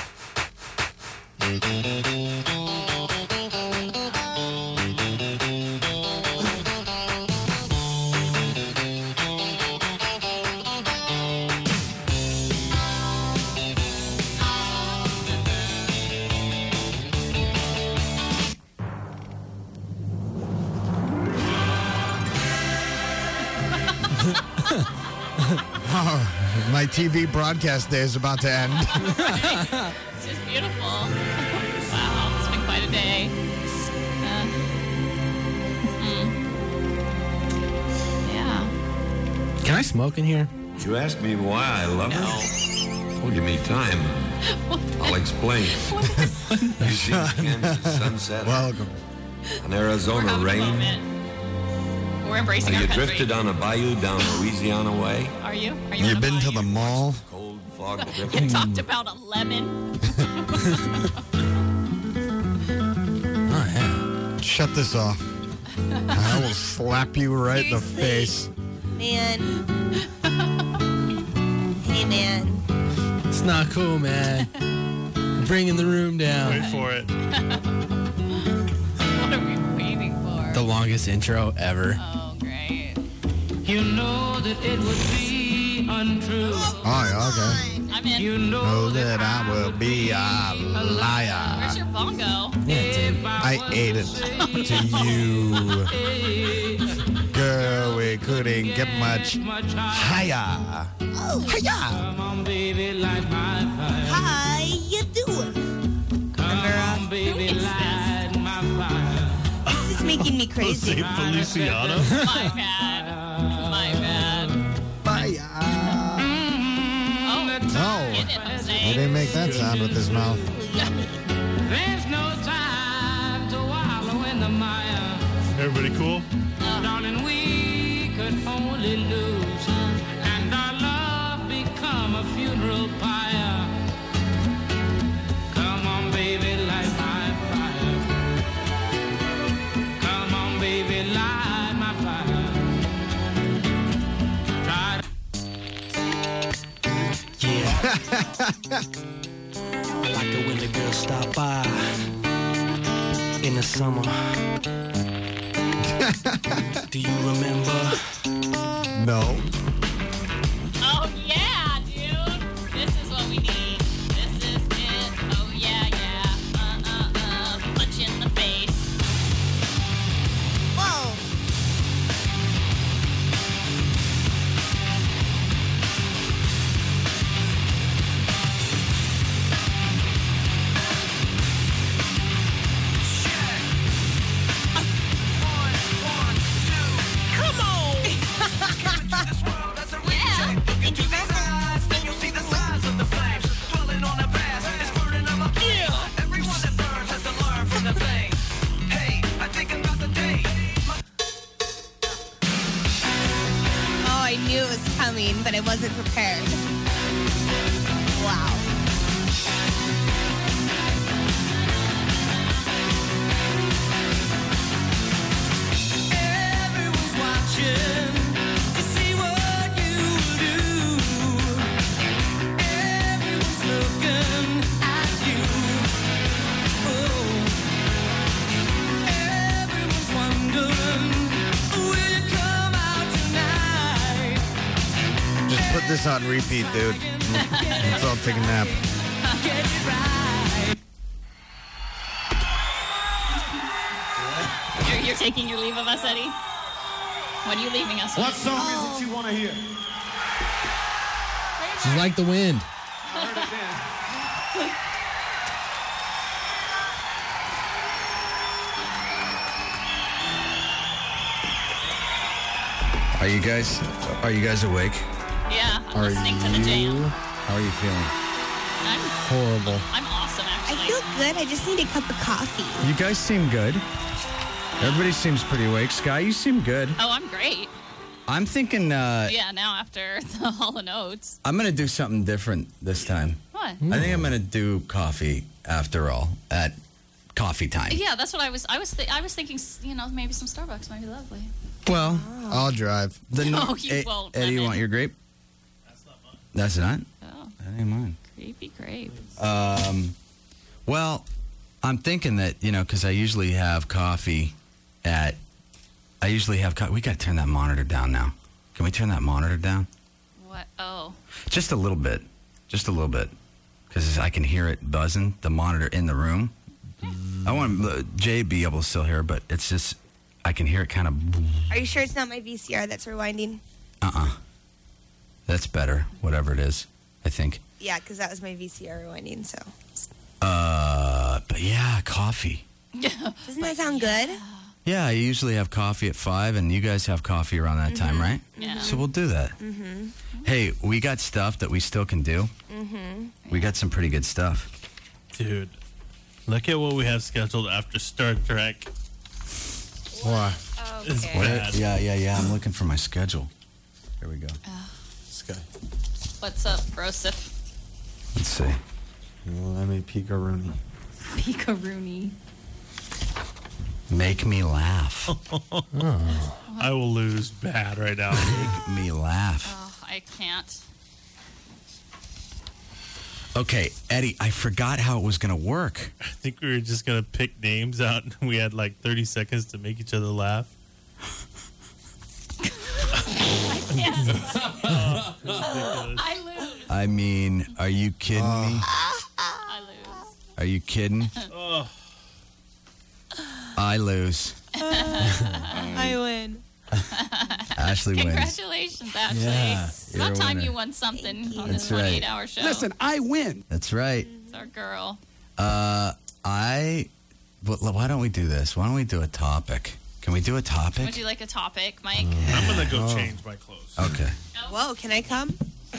Oh, my T V broadcast day is about to end. It's just beautiful. Wow, it's been quite a day. Uh, mm. Yeah. Can I smoke in here? You asked me why I love her? Well, give me time. I'll explain. You see the Kansas sunset? Welcome. An Arizona rain. We're embracing Have our you country. drifted on a bayou down Louisiana way? Are you? Are you? You on a been to bayou? the mall? Cold fog You drifting. talked about a lemon. Oh, yeah. Shut this off. I will slap you right in the face. Man. Hey, man. It's not cool, man. I'm bringing the room down. Wait for it. What are we waiting for? The longest intro ever. Oh, great. You know that it would be untrue. Oh, yeah, okay. I'm in. You know, Know that I will be a liar. Where's your bongo? Yeah, dude. I ate it to you. Girl, we couldn't get much higher. Oh, hiya. Come on, baby, light my fire. How you doing? Come on, baby, light my fire. This is making me crazy. Jose Feliciano. My bad. My bad. Fire. Oh, No, get it, Jose. he didn't make that sound with his mouth. There's no time to wallow in the mire. Everybody cool? Darling, we could only lose. And our love become a funeral pyre. Come on, baby, light my fire. Come on, baby, light my fire. Try I like it when the girls stop by in the summer. Do you remember? No. Oh, yeah, dude. This is what we need. This is it. Oh, yeah, yeah. Uh, uh, uh. Punch in the face. Whoa. Come on! Oh, I knew it was coming, but I wasn't prepared. Wow. Everyone's watching to see what you do. Everyone's looking at you. Oh, everyone's wondering, will you come out tonight? Just put this on repeat, dude. Let's all take a nap. Get it right. You're, you're taking your leave of us, Eddie? What are you leaving us with? What song is it you want to hear? She's like the wind. Are you guys? Are you guys awake? Yeah, I'm Are listening to the jam. How are you feeling? I'm horrible. I'm awesome, actually. I feel good. I just need a cup of coffee. You guys seem good. Everybody seems pretty awake. Sky, you seem good. Oh, I'm great. I'm thinking. Uh, Yeah, now after the Hall and Oates. I'm gonna do something different this time. What? I think I'm gonna do coffee after all at coffee time. Yeah, that's what I was. I was. Th- I was thinking. You know, maybe some Starbucks might be lovely. Well, I'll drive. The No, you won't, Eddie, you Lemon. want your grape? That's not. Oh, That ain't mine. creepy grape. Um, well, I'm thinking that, you know, because I usually have coffee at, I usually have, co- we got to turn that monitor down now. Can we turn that monitor down? What? Oh. Just a little bit. Just a little bit. Because I can hear it buzzing, the monitor in the room. I want uh, Jay to be able to still hear, but it's just, I can hear it kind of, Are you sure it's not my V C R that's rewinding? uh-uh. That's better, whatever it is, I think. Yeah, because that was my V C R rewinding, so. Uh, but yeah, coffee. Doesn't that sound good? Yeah, I usually have coffee at five, and you guys have coffee around that time, right? Yeah. So we'll do that. Mm-hmm. Hey, we got stuff that we still can do. Mm-hmm. We got some pretty good stuff. Dude, look at what we have scheduled after Star Trek. Why? It's Okay. bad. Yeah, yeah, yeah. I'm looking for my schedule. Here we go. Sky. What's up, Broseph? Let's see. Let me peek a Rooney. Peekaroonie. Make me laugh. I will lose bad right now. Make me laugh. Oh, I can't. Okay, Eddie, I forgot how it was going to work. I think we were just going to pick names out, and we had like thirty seconds to make each other laugh. I lose. I mean, are you kidding me? I lose. Are you kidding? Oh. I lose. I win. Ashley wins. Congratulations, Ashley. Yeah, It's you're a about time winner. you won something on That's this right. twenty-eight hour show. Listen, I win. That's right. It's our girl. Uh, I. But why don't we do this? Why don't we do a topic? Can we do a topic? Would you like a topic, Mike? I'm going to go Oh. change my clothes. Okay. Whoa, can I come?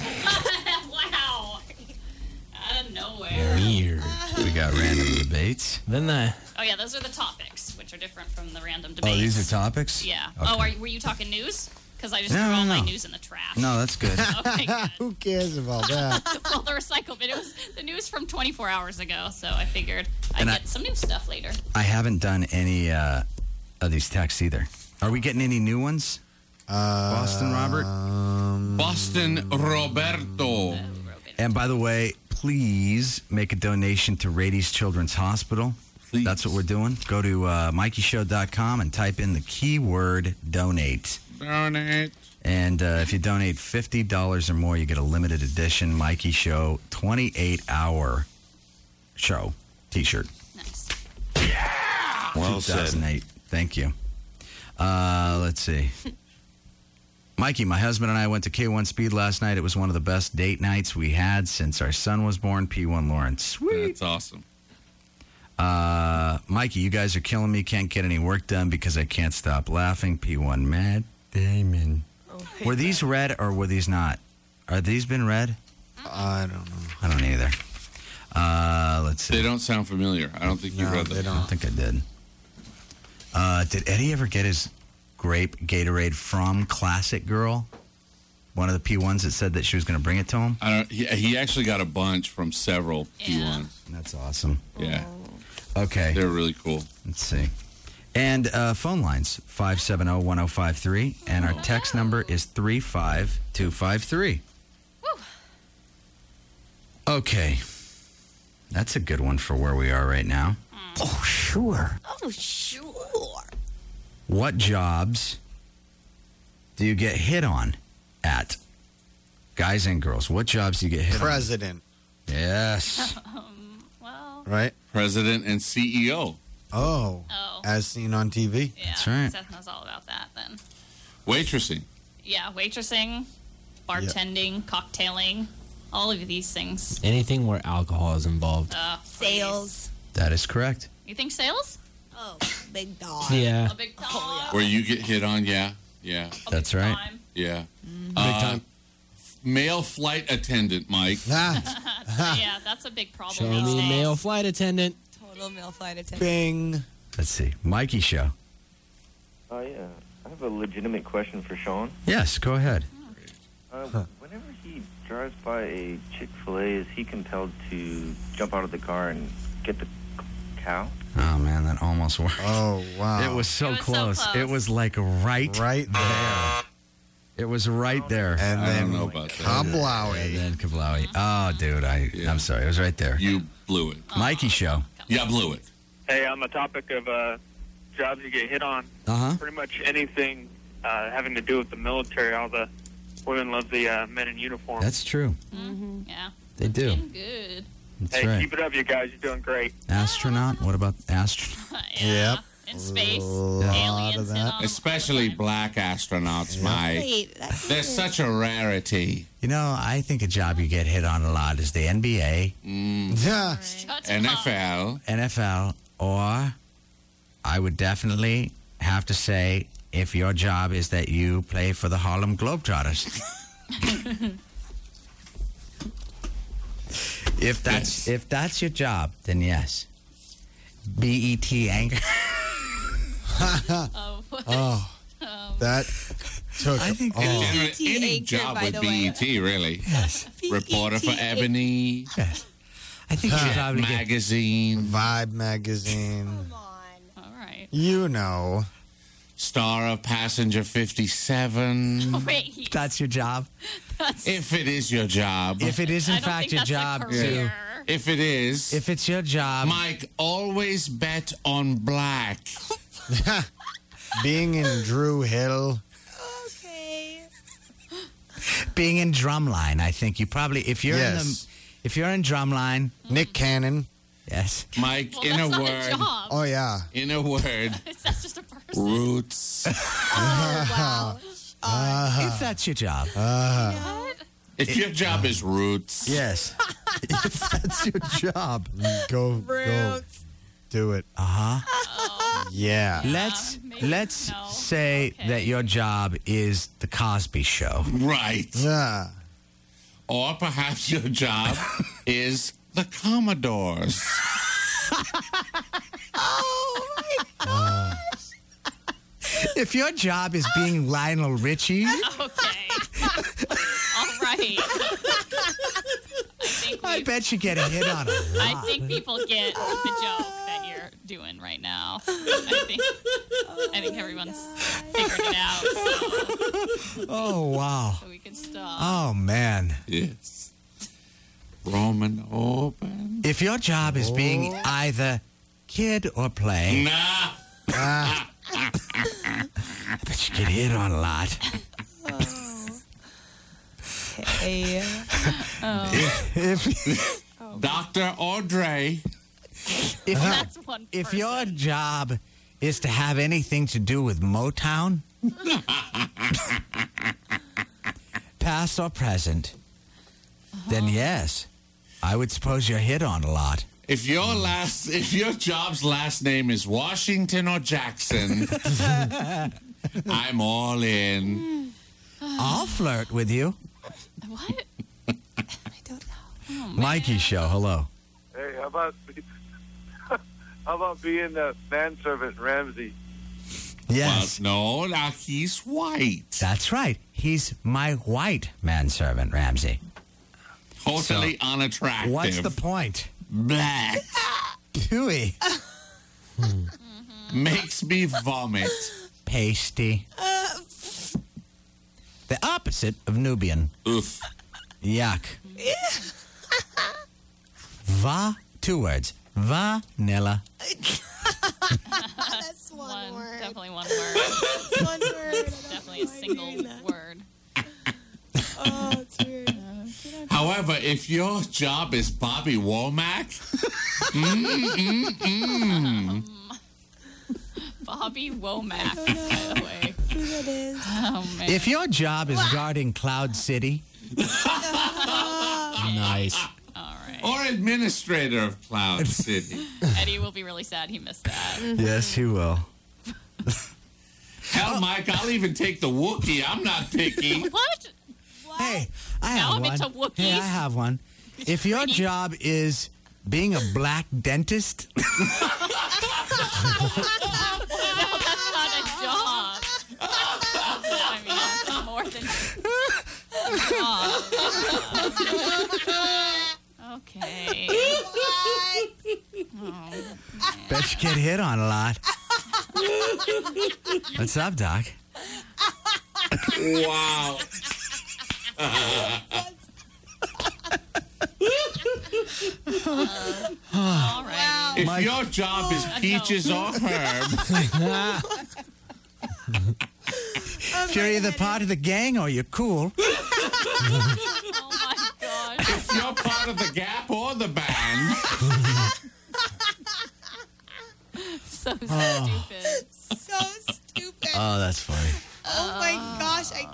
Wow. Out of nowhere. Weird. We got random debates. Then I. Oh, yeah, those are the topics, which are different from the random Oh, debates. these are topics? Yeah. Okay. Oh, are, you- were you talking news? Because I just No, threw no, all my no. news in the trash. No, that's good. Okay, good. Who cares about that? Well, the recycle bin. It was the news from twenty-four hours ago, so I figured I'd And I- get some new stuff later. I haven't done any uh, of these texts either. Are we getting any new ones? Uh, Boston Robert? Boston Roberto. And by the way, please make a donation to Rady's Children's Hospital. Please. That's what we're doing. Go to uh, mikey show dot com and type in the keyword donate. Donate. And uh, if you donate fifty dollars or more, you get a limited edition Mikey Show twenty-eight hour show t-shirt. Nice. Well said. two thousand eight. Thank you. Uh, let's see. Mikey, my husband and I went to K one Speed last night. It was one of the best date nights we had since our son was born, P one Lawrence. Sweet. That's awesome. Uh, Mikey, you guys are killing me. Can't get any work done because I can't stop laughing. P one Mad Damon. Were these read or were these not? Are these been read? I don't know. I don't either. Uh, let's see. They don't sound familiar. I don't think you No, read them. they I don't think I did. Uh, did Eddie ever get his grape Gatorade from Classic Girl? One of the P ones that said that she was going to bring it to him? I don't. He, he actually got a bunch from several P ones. That's awesome. Yeah, Okay. they're really cool. Let's see. And uh, phone lines, five seven zero, one zero five three. And our text number is three five two five three. Woo. Okay. That's a good one for where we are right now. Oh, sure. Oh, sure. What jobs do you get hit on at? Guys and girls, what jobs do you get hit President, on? Yes. Um, well, right? President and C E O. Oh, Oh. as seen on T V. yeah. That's right. Seth knows all about that then. Waitressing. Yeah, waitressing, bartending, cocktailing. all of these things. Anything where alcohol is involved. Uh, Sales. That is correct. You think sales? Oh, big dog. Yeah. A big time. Where you get hit on, yeah. Yeah. That's right. Yeah. Mm-hmm. Uh, Big time. Male flight attendant, Mike. Yeah, that's a big problem. Show these me days. male flight attendant. Total male flight attendant. Bing. Let's see. Mikey Show. Oh, yeah. I have a legitimate question for Sean. Yes, go ahead. Uh, whenever he drives by a Chick-fil-A, is he compelled to jump out of the car and get the cow? Oh, man, that almost worked. Oh, wow. It was so, It was so close. close. It was like right, Right there. It was right there. And I then don't know about that. Kablowie. And then Kablowie. Oh, dude, I, Yeah. I'm sorry. It was right there. You blew it. Mikey Show. Yeah, blew it. Hey, on the topic of uh, jobs you get hit on, Uh-huh. pretty much anything uh, having to do with the military, all the women love the uh, men in uniform. That's true. Mm-hmm. Yeah. They do. Looking good. That's hey, right. keep it up, you guys. You're doing great. Astronaut? What about astronaut? Yeah. Yep. In space. lot Aliens of hit that. on. Especially black astronauts, Mike. Wait, that's They're such a rarity. You know, I think a job you get hit on a lot is the N B A, Mm. Yeah. Shut N up. F L. N F L, or I would definitely have to say if your job is that you play for the Harlem Globetrotters. If that's if that's your job, then yes. B E T anchor. Oh, what? Oh, Um, that took I think all. Any, B E T any anchor, job by with the B E way. T, really. Yes. Reporter for B E T Ebony, Yes. I think you Jet probably get Magazine, Vibe magazine. Come on. all right. You know. star of Passenger fifty-seven. Wait. that's your job. That's, If it is your job. If it is in I don't fact think your that's a job career. to If it is, if it's your job Mike, always bet on black. Being in Drew Hill. Okay. being in Drumline, I think you probably if you're in the Yes. if you're in Drumline, Nick Cannon. yes. Mike, well, in that's a not word, a job. Oh, yeah. in a word, That's just a person. roots. Oh, wow. if that's your job. What? If your job is roots, Yes. if that's your job. Go, go. Roots. Do it. Uh-huh. Oh, Yeah. Let's maybe. let's No. say Okay. that your job is the Cosby Show. right. Yeah. Or perhaps your job is the Commodores. Oh, my gosh. If your job is being Lionel Richie, Okay. All right. I think I we- bet you get a hit on it. I think people get the joke that you're doing right now. I think I think everyone's figured it out, so, Oh wow. so we can stop. Oh man. Yes. Roman Open. If your job is being either kid or play, Nah. Ah, I bet you get hit on a lot. Okay. If Doctor Audrey. if, That's one if your job is to have anything to do with Motown, past or present, then yes, I would suppose you're hit on a lot. If your last, if your job's last name is Washington or Jackson, I'm all in. I'll flirt with you. What? I don't know. Oh, man. Mikey Show, hello. Hey, how about how about being the manservant Ramsey? Yes. Well, no, now he's white. That's right. He's my white manservant, Ramsey. Totally unattractive. What's the point? Black. Dewey. Makes me vomit. Pasty. The opposite of Nubian. Oof. Yuck. Va, two words. Vanilla. That's one, One, word. definitely one word. That's one word. Definitely a single word. Oh, it's weird. However, if your job is Bobby Womack, mm, mm, mm. Bobby Womack, by the way. Who that is? Oh, man. If your job is guarding Cloud City, Nice. All right. Or administrator of Cloud City. Eddie will be really sad he missed that. Yes, he will. Hell, Mike, I'll even take the Wookiee. I'm not picky. What? Hey, I Now have I'm one. into Wookiees. Hey, I have one. If your job is being a black dentist, No, that's not a job. I mean, that's more than a job. Okay. Oh, bet you get hit on a lot. What's up, Doc? Wow. all right. If Mike- your job is peaches or herb, If you're either part of the gang or you're cool. Oh my gosh. if you're part of the Gap or the band, So Oh. stupid. So stupid. Oh, that's funny. Oh my gosh, I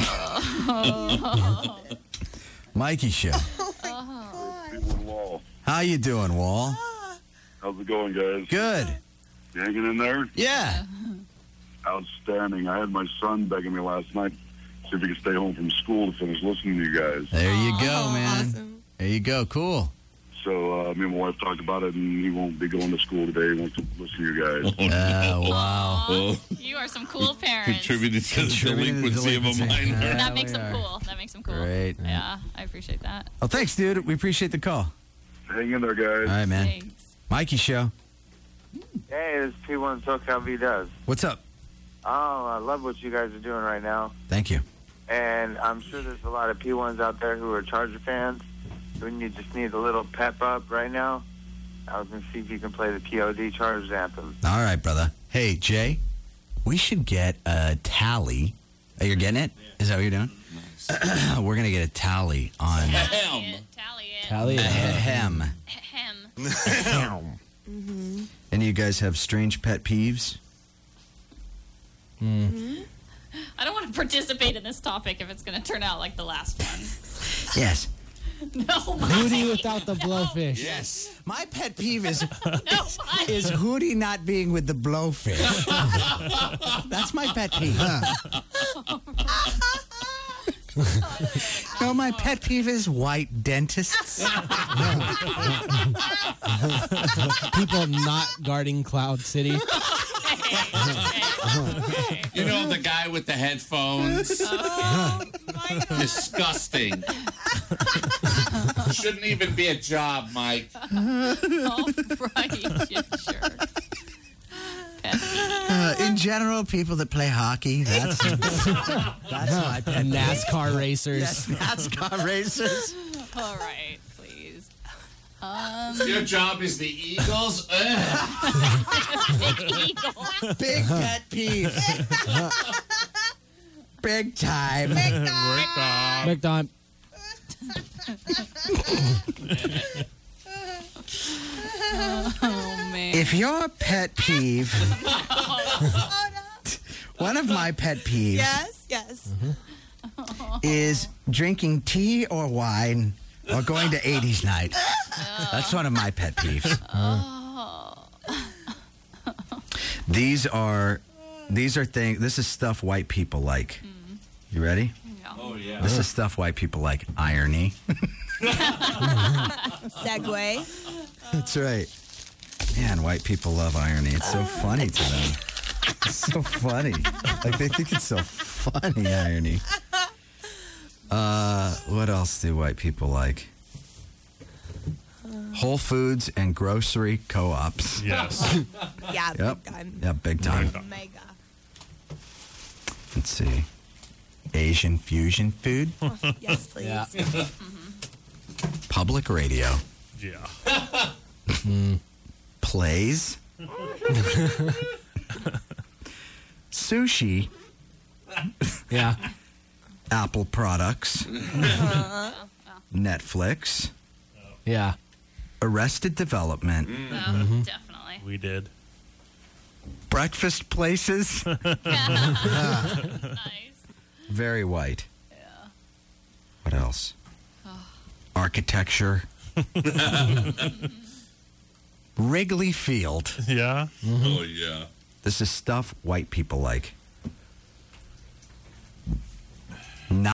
can't. Mikey Show. Wall. How you doing, Wall? How's it going, guys? Good. You hanging in there? Yeah. Outstanding. I had my son begging me last night see if he could stay home from school to finish listening to you guys. There you go, Oh, man. awesome. There you go. Cool. So uh, me and my wife talked about it, and he won't be going to school today. He wants to listen to you guys. Oh, wow. oh, You are some cool parents. contributed to the Contributed to delinquency of a delinquency. minor. Yeah, That makes we them are. cool. That makes them cool. Great. Yeah, I appreciate that. Well, thanks, dude. We appreciate the call. Hang in there, guys. All right, man. Thanks. Mikey Show. Hey, this is T one SoCal V does. What's up? Oh, I love what you guys are doing right now. Thank you. And I'm sure there's a lot of P ones out there who are Charger fans. When you just need a little pep up right now, I was going to see if you can play the P O D Chargers anthem. All right, brother. Hey, Jay, we should get a tally. Oh, you're getting it? Is that what you're doing? We're going to get a tally on Tally it. Tally it. Tally it. Ahem. Ahem. Mm-hmm. Any of you guys have strange pet peeves? I don't want to participate in this topic if it's going to turn out like the last one. Yes. No, Hootie Mike. without the blowfish. Yes. My pet peeve is No, Mike. is Hootie not being with the blowfish. That's my pet peeve. No, my pet peeve is white dentists. People not guarding Cloud City. You know the guy with the headphones? Oh, my God. Disgusting. Shouldn't even be a job, Mike. Oh, right. You jerk. Pet peeve. Uh, in general, people that play hockey, that's, that's my pet peeve. NASCAR racers. Yes, NASCAR racers. All right, please. Um, Your job is the Eagles? Ugh. Big Eagle. Big pet peeve. Big time. Big time. Big time. Oh, man. If your pet peeve, Oh, no. one of my pet peeves Yes, yes. is drinking tea or wine or going to eighties night. That's one of my pet peeves. Oh. These are these are things. This is stuff white people like. You ready? Oh, yeah. This is stuff white people like. Irony. Segue. That's right. Man, white people love irony. It's so funny to them. It's so funny. Like, they think it's so funny, irony. Uh, what else do white people like? Whole Foods and grocery co-ops. Yes. Yeah, Yep. big time. Yeah, big time. Mega. Let's see. Asian fusion food. Yes, please. Yeah. Public radio. Yeah. Plays. Sushi. Yeah. Apple products. Netflix. Yeah. Arrested Development. Oh, definitely. We did. Breakfast places. Nice. Very white. Yeah. What else? R architecture. Wrigley Field. Yeah? Oh, yeah. This is stuff white people like.